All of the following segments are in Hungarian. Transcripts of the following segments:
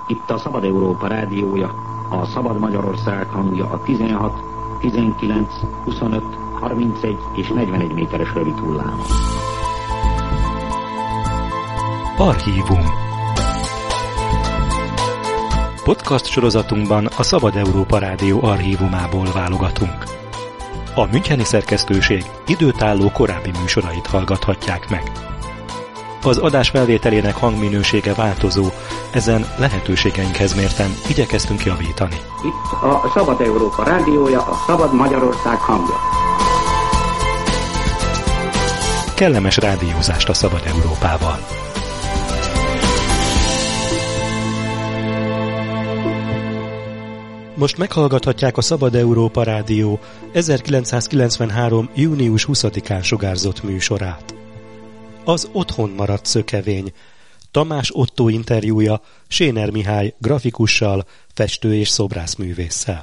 Itt a Szabad Európa rádiója, a Szabad Magyarország hangja a 16, 19, 25, 31 és 41 méteres rövid hullám. Archívum. Podcast sorozatunkban a Szabad Európa Rádió archívumából válogatunk. A müncheni szerkesztőség időtálló korábbi műsorait hallgathatják meg. Az adás felvételének hangminősége változó, ezen lehetőségeinkhez mérten igyekeztünk javítani. Itt a Szabad Európa rádiója, a Szabad Magyarország hangja. Kellemes rádiózást a Szabad Európával! Most meghallgathatják a Szabad Európa Rádió 1993. június 20-án sugárzott műsorát. Az Otthon maradt szökevény, Tamás Ottó interjúja Séner Mihály grafikussal, festő- és szobrászművésszel.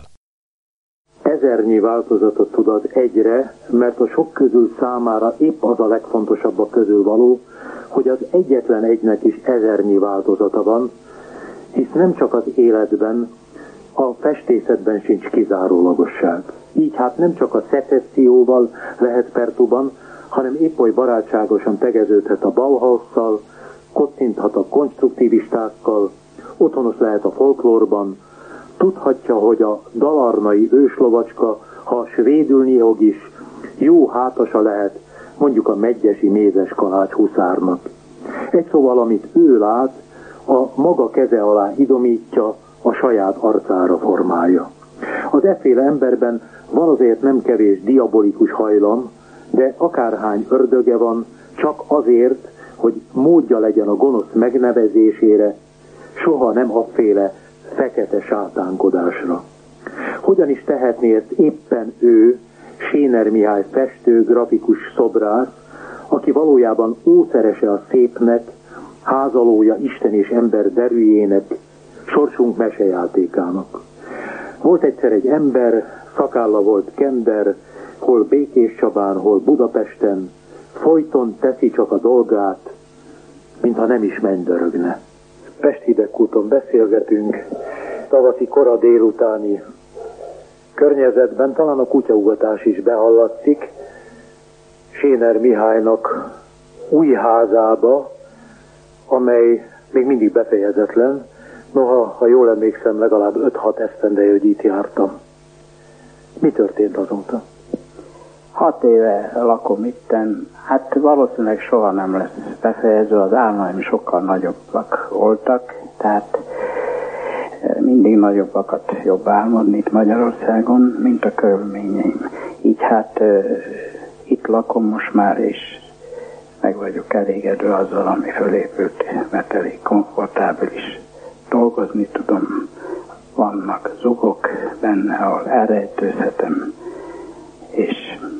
Ezernyi változatot tud az egyre, mert a sok közül számára épp az a legfontosabb a közül való, hogy az egyetlen egynek is ezernyi változata van, hisz nem csak az életben, a festészetben sincs kizárólagosság. Így hát nem csak a szecesszióval lehet pertuban, hanem épp oly barátságosan tegeződhet a Bauhausszal, kocinthat a konstruktivistákkal, otthonos lehet a folklórban, tudhatja, hogy a dalarnai őslovacska, ha svédül nyihog is, jó hátasa lehet mondjuk a megyesi mézes kalács huszárnak. Egy szóval, amit ő lát, a maga keze alá idomítja, a saját arcára formálja. Az efféle emberben van azért nem kevés diabolikus hajlam, de akárhány ördöge van, csak azért, hogy módja legyen a gonosz megnevezésére, soha nem afféle fekete sátánkodásra. Hogyan is tehetné ezt éppen ő, Séner Mihály festő, grafikus, szobrász, aki valójában ószerese a szépnek, házalója Isten és ember derűjének, sorsunk mesejátékának. Volt egyszer egy ember, szakálla volt kender, hol Békéscsabán, hol Budapesten, folyton teszi csak a dolgát, mintha nem is mennydörögne. Pest-Hidegkúton beszélgetünk, tavaszi kora délutáni környezetben, talán a kutyaugatás is behallatszik, Séner Mihálynak új házába, amely még mindig befejezetlen. Noha, ha jól emlékszem, legalább 5-6 esztendeje, hogy itt jártam. Mi történt azóta? 6 éve lakom itten. Hát valószínűleg soha nem lesz befejező, az álmaim sokkal nagyobbak voltak, tehát mindig nagyobbakat jobb álmodni itt Magyarországon, mint a körülményeim. Így hát itt lakom most már, és meg vagyok elégedve azzal, ami fölépült, mert elég komfortábilis. Dolgozni tudom, vannak zugok benne, ahol elrejtőzhetem, és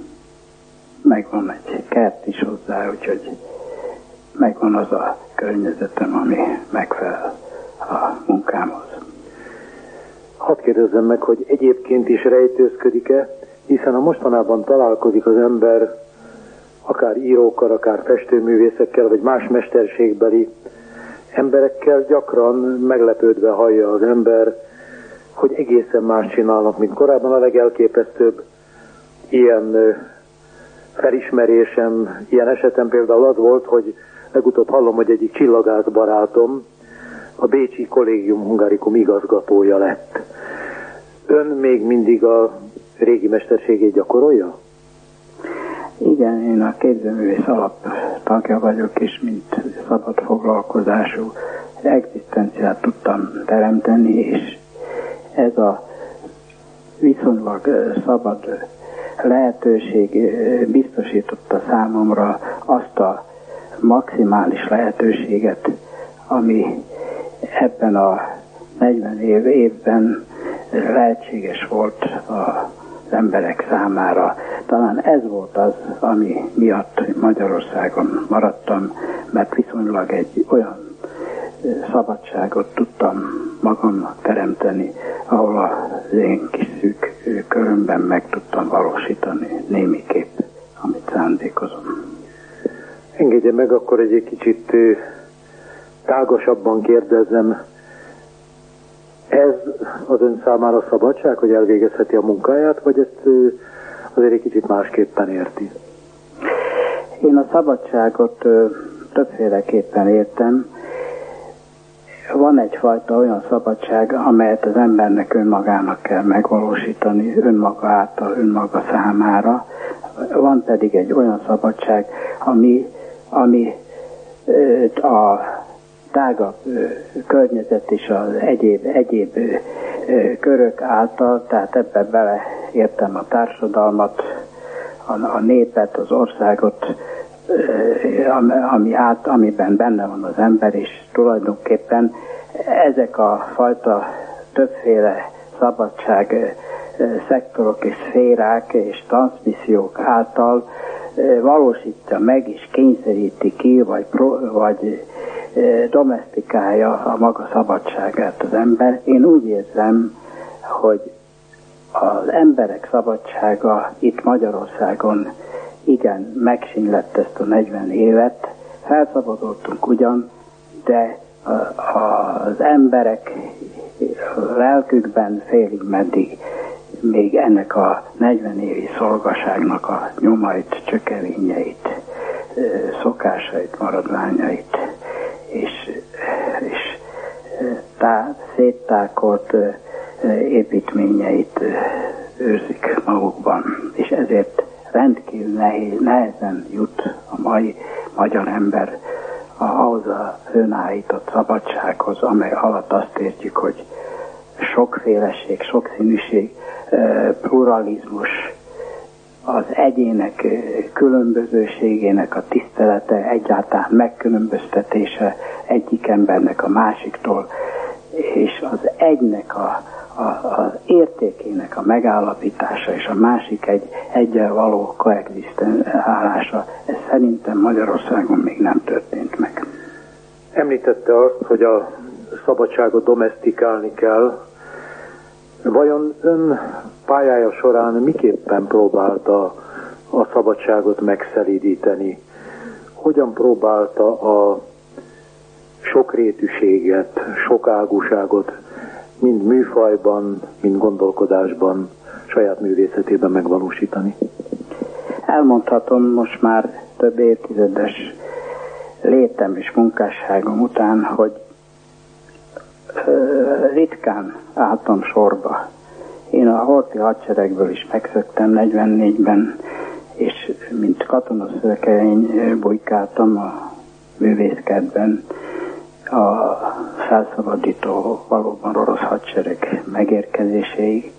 megvan egy kert is hozzá, úgyhogy megvan az a környezetem, ami megfelel a munkámhoz. Hadd kérdezzem meg, hogy egyébként is rejtőzködik-e, hiszen ha mostanában találkozik az ember akár írókkal, akár festőművészekkel, vagy más mesterségbeli emberekkel, gyakran meglepődve hallja az ember, hogy egészen más csinálnak, mint korábban. A legelképesztőbb ilyen felismerésem, ilyen esetem például az volt, hogy legutóbb hallom, hogy egyik csillagász barátom a Bécsi Collegium Hungarikum igazgatója lett. Ön még mindig a régi mesterségét gyakorolja? Igen, én a képzőművész alap tagja vagyok, és mint szabad foglalkozású egzisztenciát tudtam teremteni, és ez a viszonylag szabad lehetőség biztosította számomra azt a maximális lehetőséget, ami ebben a 40 évben lehetséges volt az emberek számára. Talán ez volt az, ami miatt Magyarországon maradtam, mert viszonylag egy olyan szabadságot tudtam magamnak teremteni, ahol az én kis szűk körömben meg tudtam valósítani némiképp, amit szándékozom. Engedje meg akkor egy kicsit tágasabban kérdezzem. az ön számára szabadság, hogy elvégezheti a munkáját, vagy ezt azért egy kicsit másképpen érti? Én a szabadságot többféleképpen értem. Van egyfajta olyan szabadság, amelyet az embernek önmagának kell megvalósítani, önmaga által, önmaga számára. Van pedig egy olyan szabadság, ami a tágabb környezet és az egyéb körök által, tehát ebbe beleértem a társadalmat, a népet, az országot, amiben benne van az ember, és tulajdonképpen ezek a fajta többféle szabadság szektorok és szférák és transzmissziók által valósítja meg és kényszeríti ki, vagy domesztikálja a maga szabadságát az ember. Én úgy érzem, hogy az emberek szabadsága itt Magyarországon igen megsínlett ezt a 40 évet. Felszabadultunk ugyan, de az emberek lelkükben félig meddig még ennek a 40 évi szolgaságnak a nyomait, csökevényeit, szokásait, maradványait és széttákolt építményeit őrzik magukban. És ezért rendkívül nehezen jut a mai magyar ember ahhoz a fönnállított szabadsághoz, amely alatt azt értjük, hogy sokféleség, sokszínűség, pluralizmus, az egyének különbözőségének a tisztelete, egyáltalán megkülönböztetése egyik embernek a másiktól, és az egynek az értékének a megállapítása és a másik egyel való koexisztálása, ez szerintem Magyarországon még nem történt meg. Említette azt, hogy a szabadságot domesztikálni kell. Vajon ön pályája során miképpen próbálta a szabadságot megszelídíteni? Hogyan próbálta a sokrétűséget, sokágúságot mind műfajban, mind gondolkodásban, saját művészetében megvalósítani? Elmondhatom most már több évtizedes létem és munkásságom után, hogy ritkán álltam sorba. Én a horthy hadseregből is megszöktem 44-ben, és mint katonaszökevény bujkáltam a művészkertben a felszabadító, valóban orosz hadsereg megérkezéséig.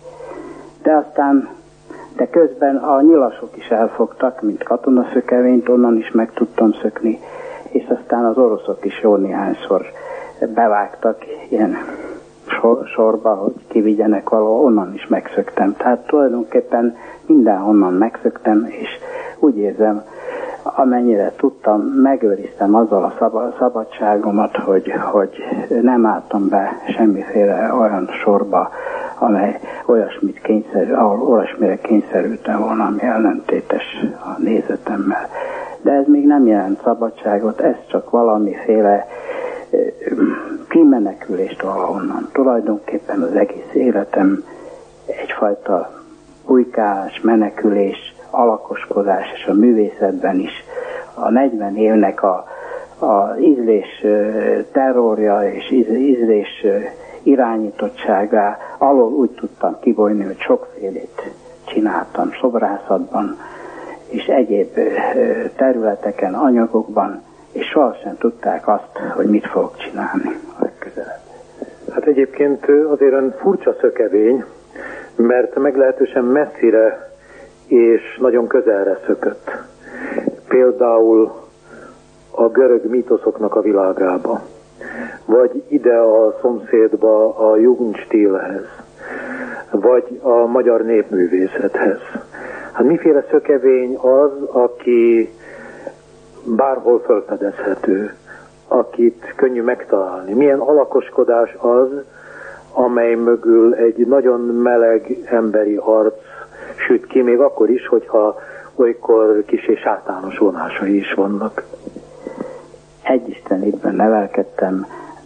De közben a nyilasok is elfogtak, mint katonaszökevényt, onnan is meg tudtam szökni, és aztán az oroszok is jó néhányszor bevágtak ilyen sorba, hogy kivigyenek valahol, onnan is megszöktem. Tehát tulajdonképpen mindenhonnan megszöktem, és úgy érzem, amennyire tudtam, megőriztem azzal a szabadságomat, hogy nem álltam be semmiféle olyan sorba, amely ahol olyasmire kényszerültem volna, ami ellentétes a nézetemmel. De ez még nem jelent szabadságot, ez csak valamiféle kimenekülést valahonnan. Tulajdonképpen az egész életem egyfajta bujkálás, menekülés, alakoskodás, és a művészetben is a 40 évnek az ízlés terrorja és ízlés irányítottságá alól úgy tudtam kibolyni, hogy sokfélét csináltam szobrászatban és egyéb területeken, anyagokban, és sohasem tudták azt, hogy mit fogok csinálni legközelebb. Hát egyébként azért ön furcsa szökevény, mert meglehetősen messzire és nagyon közelre szökött. Például a görög mítoszoknak a világába, vagy ide a szomszédba a Jugendstilhez, vagy a magyar népművészethez. Hát miféle szökevény az, aki bárhol felfedezhető, akit könnyű megtalálni? Milyen alakoskodás az, amely mögül egy nagyon meleg emberi arc süt ki, még akkor is, hogyha olykor kissé sátános vonásai is vannak? Egy istenítben nevelkedtem,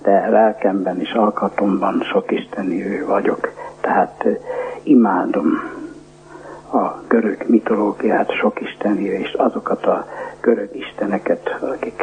de lelkemben és alkatomban sokistennívő vagyok. Tehát imádom a görög mitológiát, sokistennívő, és azokat a görög isteneket, akik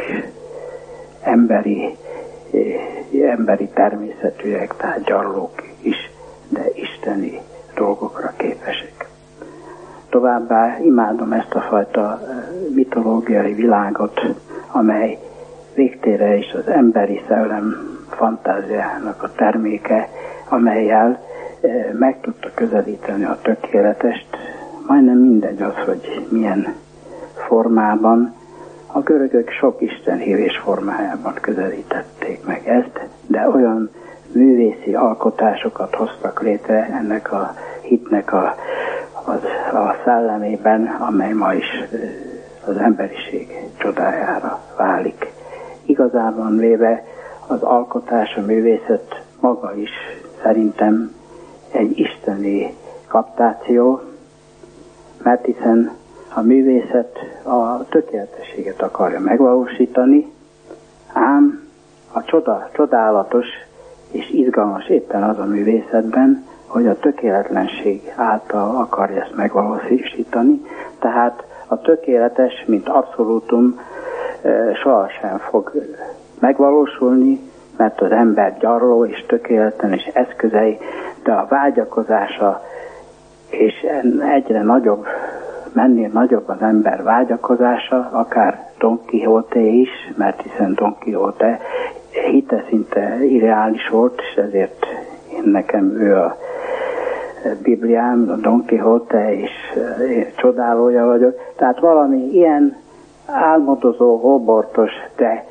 emberi természetűek, tehát gyarlók is, de isteni dolgokra képesek. Továbbá imádom ezt a fajta mitológiai világot, amely végtére is az emberi szellem fantáziának a terméke, amellyel meg tudta közelíteni a tökéletest. Majdnem mindegy az, hogy milyen formában. A görögök sok istenhívés formájában közelítették meg ezt, de olyan művészi alkotásokat hoztak létre ennek a hitnek a szellemében, amely ma is az emberiség csodájára válik. Igazában véve az alkotás, a művészet maga is szerintem egy isteni kaptáció, mert hiszen a művészet a tökéletességet akarja megvalósítani, ám a csodálatos és izgalmas éppen az a művészetben, hogy a tökéletlenség által akarja ezt megvalósítani, tehát a tökéletes, mint abszolútum sohasem fog megvalósulni, mert az ember gyarló és tökéletlen és eszközei, de a vágyakozása és egyre nagyobb, mennél nagyobb az ember vágyakozása, akár Don Quixote is, mert hiszen Don Quixote hite szinte irreális volt, és ezért nekem ő a Bibliám, a Don Quixote, és csodálója vagyok. Tehát valami ilyen álmodozó, hóbortos, de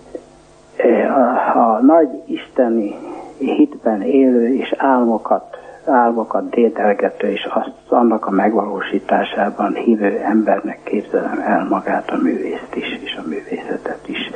a nagy isteni hitben élő és álmokat dédelgető, és annak a megvalósításában hívő embernek képzelem el magát, a művészt is, és a művészetet is.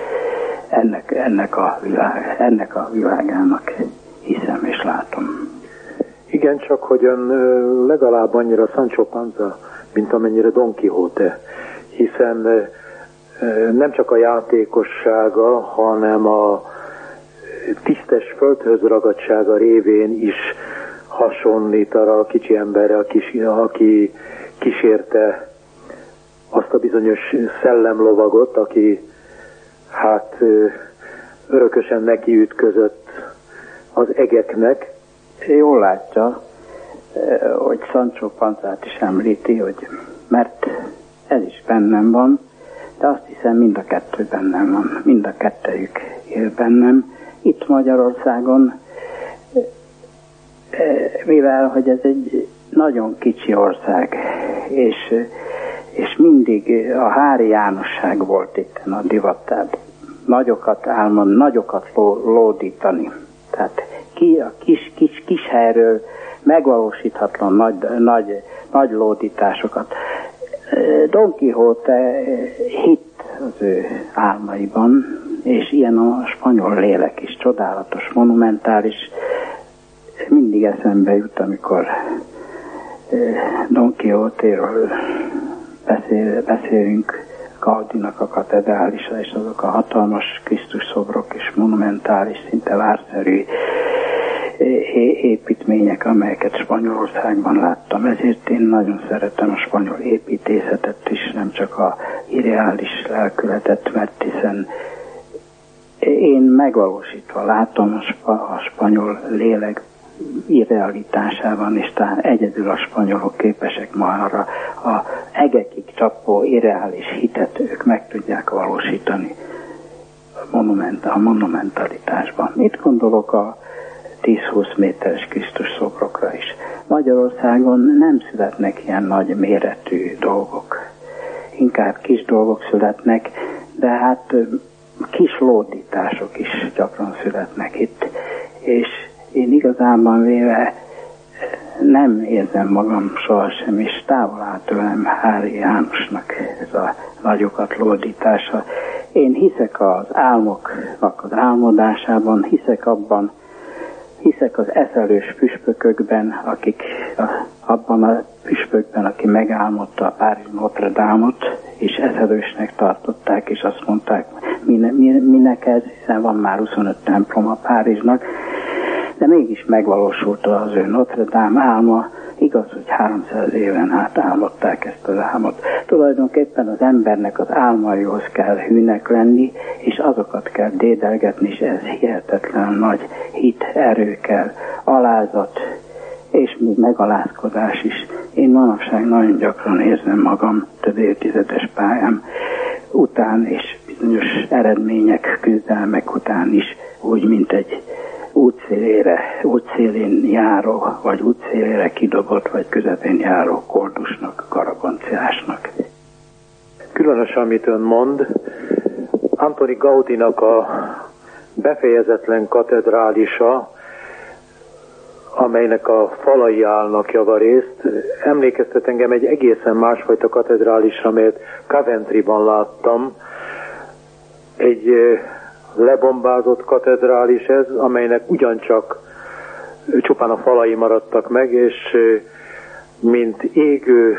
Ennek a világának hiszem és látom. Igen, csak hogy ön legalább annyira Sancho Panza, mint amennyire Don Quixote, hiszen nem csak a játékossága, hanem a tisztes földhöz ragadtsága révén is hasonlít arra a kicsi emberre, aki kísérte azt a bizonyos szellemlovagot, aki hát örökösen nekiütközött az egeknek. Jól látja, hogy Sancho Panzát is említi, hogy mert ez is bennem van, de azt hiszem mind a kettő bennem van, mind a kettejük él bennem. Itt Magyarországon, mivel hogy ez egy nagyon kicsi ország, és mindig a Hári Jánosság volt itt a divattában. Nagyokat álmodni, nagyokat lódítani. Tehát a kis helyről megvalósíthatlan nagy lódításokat. Don Quixote hitt az ő álmaiban, és ilyen a spanyol lélek is, csodálatos, monumentális. Mindig eszembe jut, amikor Don Quixote-ről beszélünk, Gaudinak a katedrálisa, és azok a hatalmas Krisztus szobrok és monumentális, szinte várszerű építmények, amelyeket Spanyolországban láttam. Ezért én nagyon szeretem a spanyol építészetet is, nem csak a irreális lelkületet, mert hiszen én megvalósítva látom a spanyol lélek irrealitásában, és talán egyedül a spanyolok képesek ma arra a egekig csapó irreális hitet ők meg tudják valósítani a monumentalitásban. Itt gondolok a 10-20 méteres Krisztus szobrokra is. Magyarországon nem születnek ilyen nagy méretű dolgok. Inkább kis dolgok születnek, de hát kis lódítások is gyakran születnek itt. És én igazánban véve nem érzem magam sohasem, és távol áll tőlem Hári Jánosnak ez a nagyokat lódítása. Én hiszek az álmoknak az álmodásában, hiszek az eszelős püspökökben, abban a püspökben, aki megálmodta a Párizs Notre Dame-ot, és eszelősnek tartották, és azt mondták, minek ez, hiszen van már 25 temploma Párizsnak, de mégis megvalósult az ő Notre Dame álma. Igaz, hogy 300 éven át álmodták ezt az álmot. Tulajdonképpen az embernek az álmaihoz kell hűnek lenni, és azokat kell dédelgetni, és ez hihetetlen nagy hit, erő kell, alázat, és még megalázkodás is. Én manapság nagyon gyakran érzem magam több évtizedes pályám után, és bizonyos eredmények, küzdelmek után is, úgy, mint egy útszélén járó, vagy útszélére kidobott, vagy közepén járó koldusnak, karabanciásnak. Különös, amit ön mond, Antoni Gaudinak a befejezetlen katedrálisa, amelynek a falai állnak javarészt, emlékeztet engem egy egészen másfajta katedrálisra, amelyet Coventryban láttam. Egy lebombázott katedrális ez, amelynek ugyancsak csupán a falai maradtak meg, és mint égő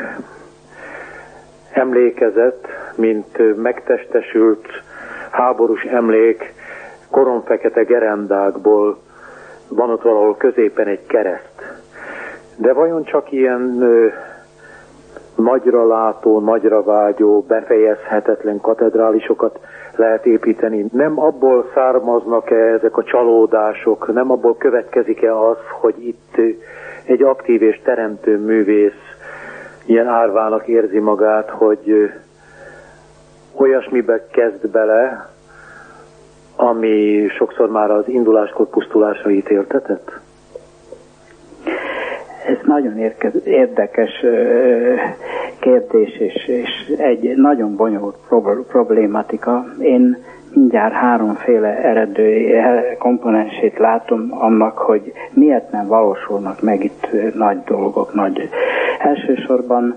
emlékezet, mint megtestesült háborús emlék, koronfekete gerendákból van ott valahol középen egy kereszt. De vajon csak ilyen nagyra látó, nagyra vágyó, befejezhetetlen katedrálisokat lehet építeni? Nem abból származnak-e ezek a csalódások, nem abból következik-e az, hogy itt egy aktív és teremtő művész ilyen árvának érzi magát, hogy olyasmibe kezd bele, ami sokszor már az induláskor pusztulásra ítéltetett? Ez nagyon érdekes kérdés, és egy nagyon bonyolult problématika. Én mindjárt háromféle eredő komponensét látom annak, hogy miért nem valósulnak meg itt nagy dolgok. Elsősorban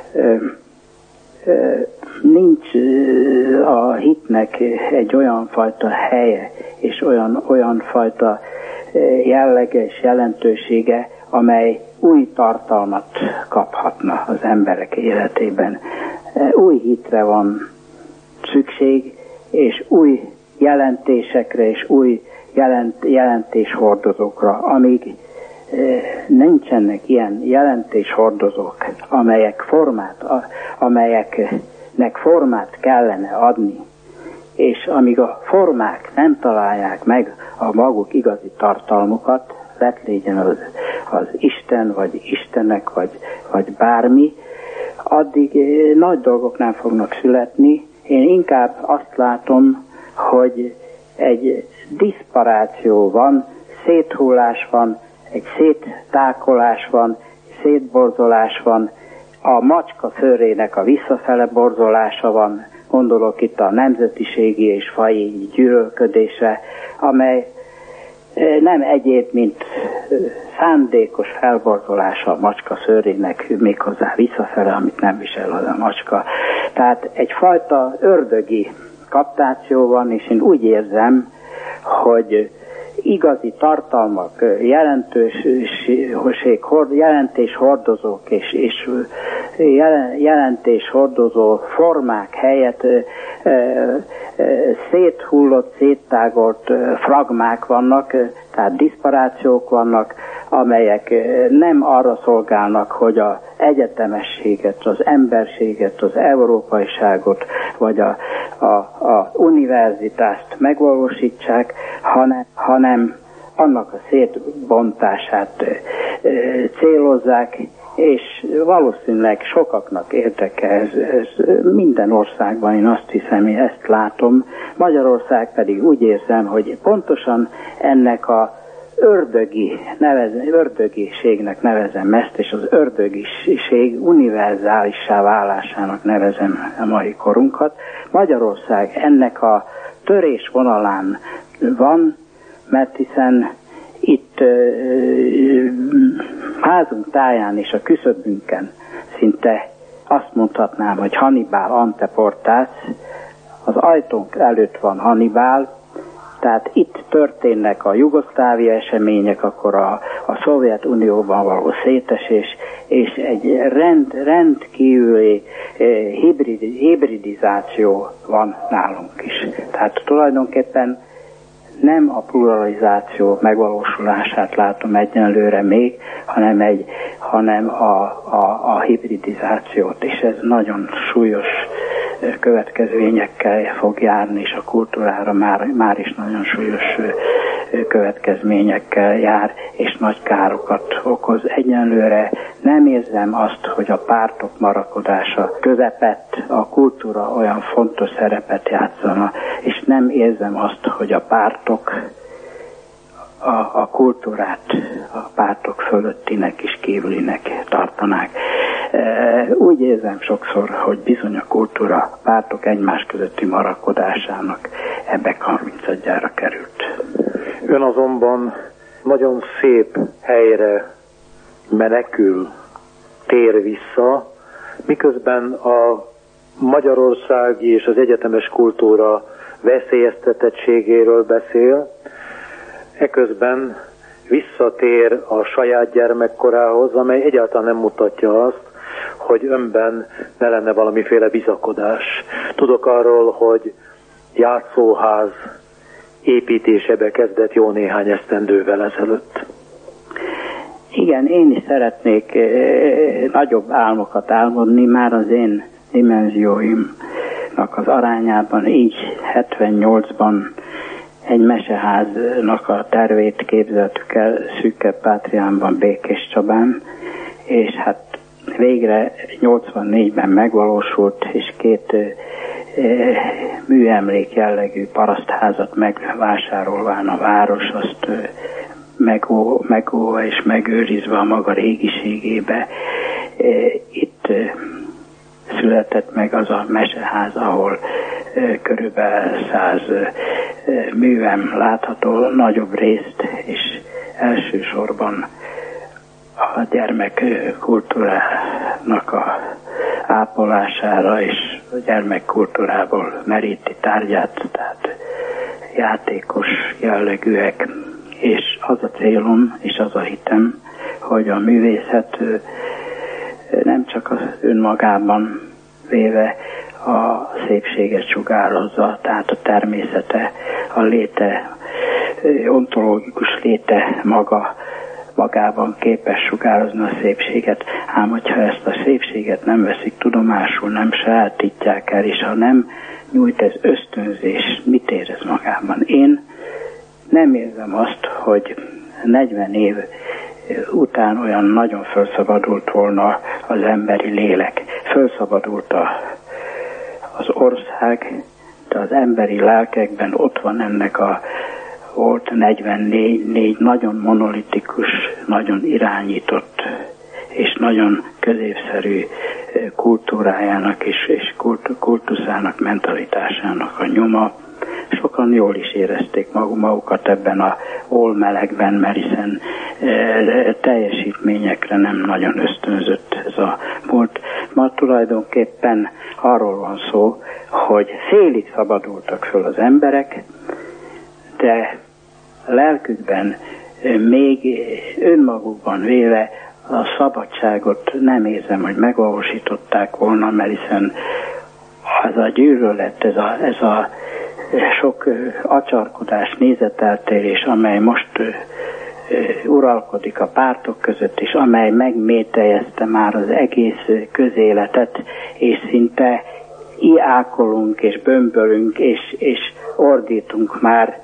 nincs a hitnek egy olyan fajta helye, és olyan fajta jellege és jelentősége, amely új tartalmat kaphatna az emberek életében. Új hitre van szükség, és új jelentésekre, és új jelentéshordozókra, amíg nincsenek ilyen jelentéshordozók, amelyeknek formát kellene adni, és amíg a formák nem találják meg a maguk igazi tartalmukat, lett legyen az Isten, vagy Istenek, vagy bármi, addig nagy dolgok nem fognak születni. Én inkább azt látom, hogy egy diszparáció van, széthullás van, egy széttákolás van, szétborzolás van, a macska szőrének a visszafele borzolása van, gondolok itt a nemzetiségi és faji gyűlölködésre, amely nem egyéb, mint szándékos felborzolása a macska szőrének, méghozzá visszafele, amit nem visel az a macska. Tehát egyfajta ördögi kaptáció van, és én úgy érzem, hogy igazi tartalmak, jelentéshordozók és jelentéshordozó formák helyett széthullott, széttágolt fragmák vannak, tehát diszparációk vannak, amelyek nem arra szolgálnak, hogy az egyetemességet, az emberséget, az európaiságot, vagy a univerzitást megvalósítsák, hanem annak a szétbontását célozzák, és valószínűleg sokaknak érdeke ez minden országban, én azt hiszem, én ezt látom. Magyarország pedig úgy érzem, hogy pontosan ennek a ördögiségnek nevezem ezt, és az ördögiség univerzálissá válásának nevezem a mai korunkat. Magyarország ennek a törésvonalán van, mert hiszen itt házunk táján és a küszöbünkön szinte azt mondhatnám, hogy Hannibal anteportász, az ajtónk előtt van Hannibal, tehát itt történnek a jugoszlávia események, akkor a Szovjetunióban való szétesés, és egy rendkívüli hibridizáció van nálunk is. Tehát tulajdonképpen nem a pluralizáció megvalósulását látom egyenlőre még, hanem a hibridizációt, és ez nagyon súlyos következményekkel fog járni, és a kultúrára már is nagyon súlyos következményekkel jár, és nagy károkat okoz. Egyenlőre nem érzem azt, hogy a pártok marakodása közepett a kultúra olyan fontos szerepet játszana, és nem érzem azt, hogy a pártok a kultúrát a pártok fölöttinek és kívülinek tartanák. Úgy érzem sokszor, hogy bizony a kultúra pártok egymás közötti marakodásának ebbe 31-jára került. Ön azonban nagyon szép helyre menekül, tér vissza, miközben a magyarországi és az egyetemes kultúra veszélyeztetettségéről beszél, eközben visszatér a saját gyermekkorához, amely egyáltalán nem mutatja azt, hogy önben ne lenne valamiféle bizakodás. Tudok arról, hogy játszóház építésebe kezdett jó néhány esztendővel ezelőtt. Igen, én is szeretnék nagyobb álmokat álmodni, már az én dimenzióimnak az arányában, így 78-ban egy meseháznak a tervét képzeltük el Szűkebb-Pátriánban, Békéscsabán, és hát végre 84-ben megvalósult, és 2 műemlék jellegű parasztházat megvásárolván a város, azt megóva és megőrizve a maga régiségébe. Itt született meg az a meseház, ahol körülbelül 100 művem látható, nagyobb részt, és elsősorban a gyermekkultúrának a ápolására és a gyermekkultúrából meríti tárgyát, tehát játékos jellegűek, és az a célom és az a hitem, hogy a művészet nem csak az önmagában véve a szépséget sugározza, tehát a természete, a léte, ontológikus léte magában képes sugározni a szépséget, ám hogyha ezt a szépséget nem veszik tudomásul, nem sajátítják el, és ha nem nyújt ez ösztönzés, mit érez magában? Én nem érzem azt, hogy 40 év után olyan nagyon felszabadult volna az emberi lélek. Felszabadult az ország, de az emberi lelkekben ott van ennek volt 44 nagyon monolitikus, nagyon irányított és nagyon középszerű kultúrájának és kultuszának, mentalitásának a nyoma. Sokan jól is érezték magukat ebben a olmelegben, mert hiszen teljesítményekre nem nagyon ösztönzött ez a múlt. Ma tulajdonképpen arról van szó, hogy félig szabadultak föl az emberek, de lelkükben még önmagukban véve a szabadságot nem érzem, hogy megvalósították volna, mert hiszen az a gyűlölet, ez a sok acsarkodás, nézeteltérés, amely most uralkodik a pártok között, és amely megmételjezte már az egész közéletet, és szinte iákolunk, és bömbölünk, és ordítunk már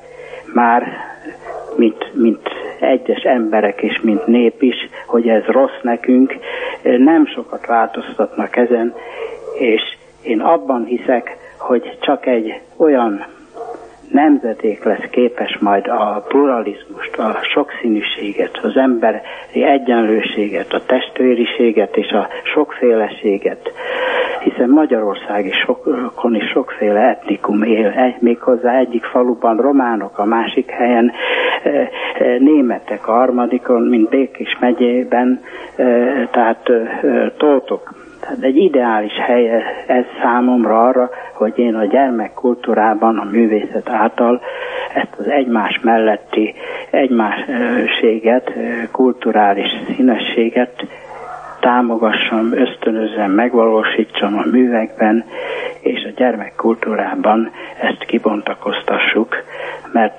mint egyes emberek és mint nép is, hogy ez rossz nekünk, nem sokat változtatnak ezen, és én abban hiszek, hogy csak egy olyan nemzedék lesz képes majd a pluralizmust, a sokszínűséget, az emberi egyenlőséget, a testvériséget és a sokféleséget, hiszen Magyarország is sokféle etnikum él, méghozzá egyik faluban románok, a másik helyen németek, a harmadikon, mint Békés megyében, tehát tótok. Tehát egy ideális hely ez számomra arra, hogy én a gyermekkultúrában, a művészet által ezt az egymás melletti egymásséget, kulturális színességet támogassam, ösztönözzem, megvalósítsam a művekben, és a gyermekkultúrában ezt kibontakoztassuk, mert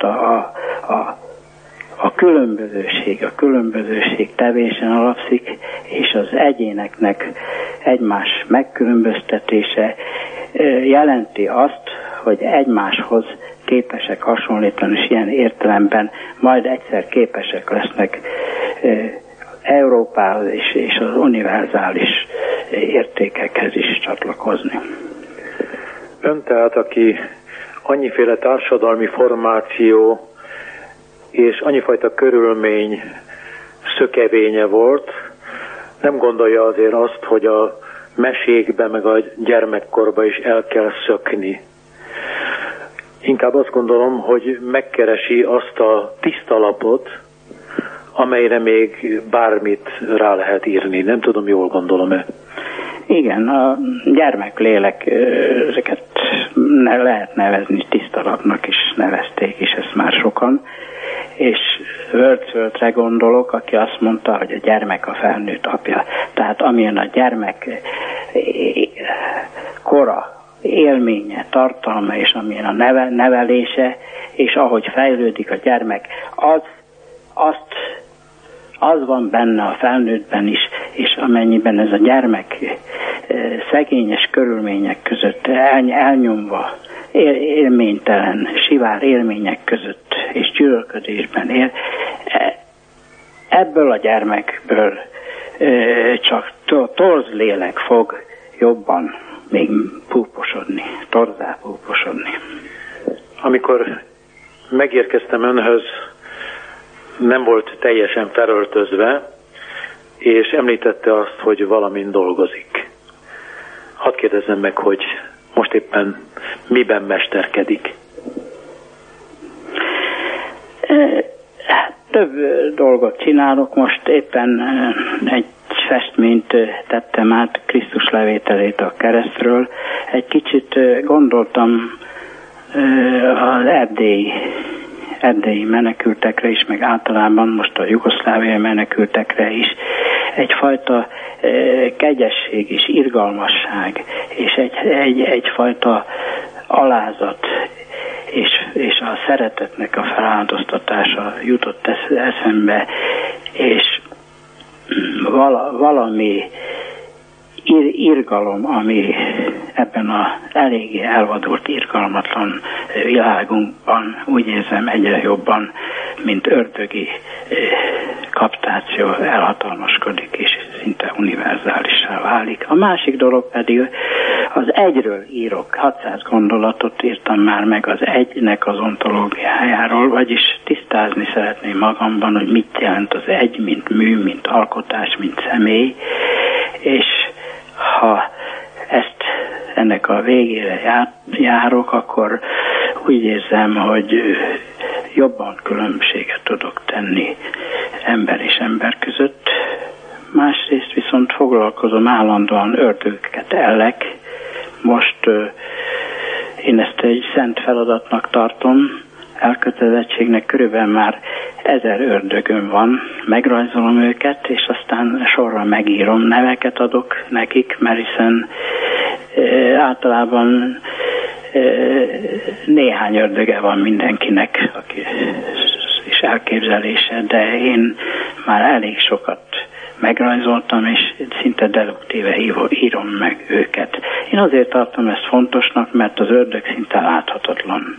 a különbözőség tevésen alapszik, és az egyéneknek egymás megkülönböztetése jelenti azt, hogy egymáshoz képesek hasonlítani, és ilyen értelemben majd egyszer képesek lesznek Európához és az univerzális értékekhez is csatlakozni. Ön tehát, aki annyiféle társadalmi formáció és annyifajta körülmény szökevénye volt, nem gondolja azért azt, hogy a mesékbe meg a gyermekkorba is el kell szökni. Inkább azt gondolom, hogy megkeresi azt a tiszta lapot, amelyre még bármit rá lehet írni. Nem tudom, jól gondolom-e? Igen, a gyermeklélek, ezeket lehet nevezni, tiszta lapnak is nevezték, és ezt már sokan. És Wordsworthre gondolok, aki azt mondta, hogy a gyermek a felnőtt apja. Tehát amilyen a gyermek kora, élménye, tartalma, és amilyen a nevelése, és ahogy fejlődik a gyermek, az van benne a felnőttben is, és amennyiben ez a gyermek szegényes körülmények között elnyomva, élménytelen, sivár élmények között és gyűlölködésben él, ebből a gyermekből csak torz lélek fog jobban még púposodni, torzá púposodni. Amikor megérkeztem önhöz, nem volt teljesen felöltözve, és említette azt, hogy valamin dolgozik. Hadd kérdezzem meg, hogy most éppen miben mesterkedik? Több dolgot csinálok. Most éppen egy festményt tettem át, Krisztus levételét a keresztről. Egy kicsit gondoltam az erdélyi menekültekre is, meg általában most a jugoszláviai menekültekre is. Egyfajta kegyesség és irgalmasság, és egyfajta alázat, és a szeretetnek a feláldoztatása jutott eszembe, és valami irgalom, ami ebben az eléggé elvadult, irgalmatlan világunkban úgy érzem egyre jobban, mint ördögi kaptáció elhatalmaskodik, és szinte univerzálissá válik. A másik dolog pedig az egyről írok. 600 gondolatot írtam már meg az egynek az ontológiájáról, vagyis tisztázni szeretném magamban, hogy mit jelent az egy, mint mű, mint alkotás, mint személy, és ha ennek a végére járok, akkor úgy érzem, hogy jobban különbséget tudok tenni ember és ember között. Másrészt viszont foglalkozom állandóan ördögöket ellek. Most én ezt egy szent feladatnak tartom, elkötelezettségnek, körülbelül már 1000 ördögöm van, megrajzolom őket, és aztán sorra megírom, neveket adok nekik, mert hiszen általában néhány ördöge van mindenkinek, aki is elképzelése, de én már elég sokat megrajzoltam, és szinte deduktíve írom meg őket. Én azért tartom ezt fontosnak, mert az ördög szinte láthatatlan.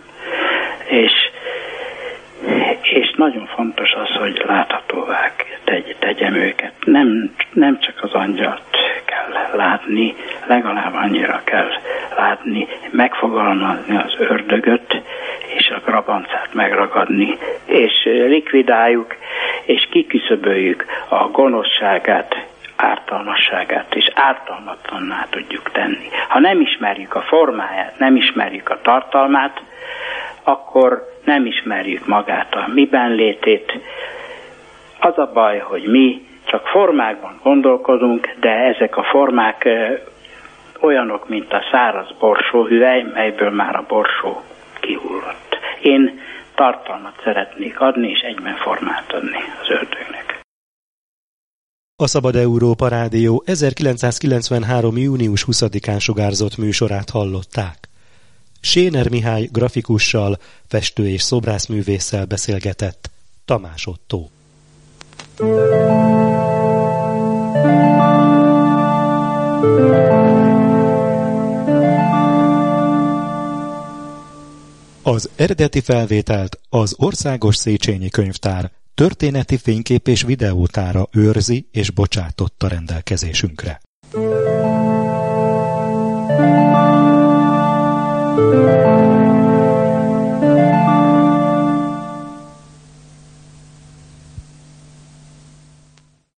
És nagyon fontos az, hogy láthatóvá tegyem őket. Nem csak az angyalt kell látni, legalább annyira kell látni, megfogalmazni az ördögöt, és a grabancát megragadni, és likvidáljuk, és kiküszöböljük a gonoszságát, ártalmasságát, és ártalmatlanná tudjuk tenni. Ha nem ismerjük a formáját, nem ismerjük a tartalmát, akkor nem ismerjük magát a miben létét. Az a baj, hogy mi csak formákban gondolkodunk, de ezek a formák olyanok, mint a száraz borsóhüvely, melyből már a borsó kihullott. Én tartalmat szeretnék adni, és egyben formát adni az ördögnek. A Szabad Európa Rádió 1993. június 20-án sugárzott műsorát hallották. Séner Mihály grafikussal, festő- és szobrászművésszel beszélgetett Tamás Ottó. Az eredeti felvételt az Országos Széchenyi Könyvtár történeti fénykép- és videótára őrzi és bocsátotta rendelkezésünkre.